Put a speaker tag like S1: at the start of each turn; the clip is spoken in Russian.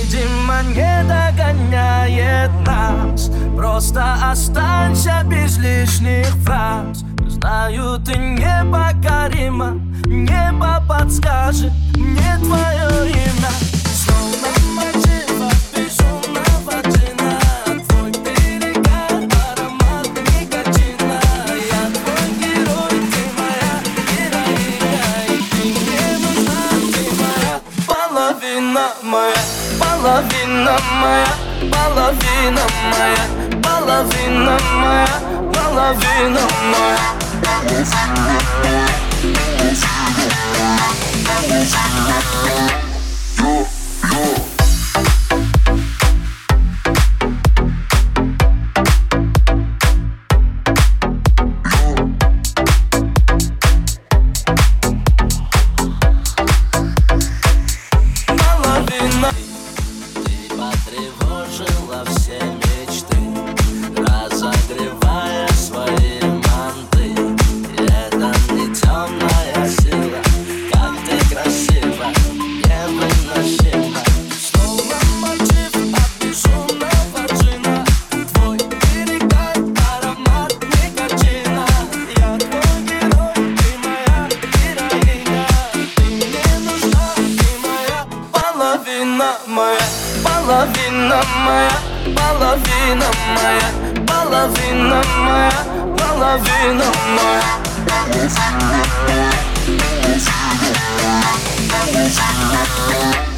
S1: видимо, не догоняет нас. Просто останься без лишних фраз. Знаю, ты непокорима, небо подскажет мне твое имя. Словно мотива безумного джина, твой перегар, аромат никотина. Я твой герой, ты моя героиня, и ты мне нужна, ты моя половина моя, половина моя, половина моя, половина моя, половина моя. Ты потревожила все мечты, разогревая свои манты. Это не темная сила, как ты красива, невыносима. Снова мотив от безумного джина, твой перегар, аромат никотина. Я твой герой, ты моя героиня, ты мне нужна, ты моя половина моя, половина моя, половина моя, половина моя, половина моя.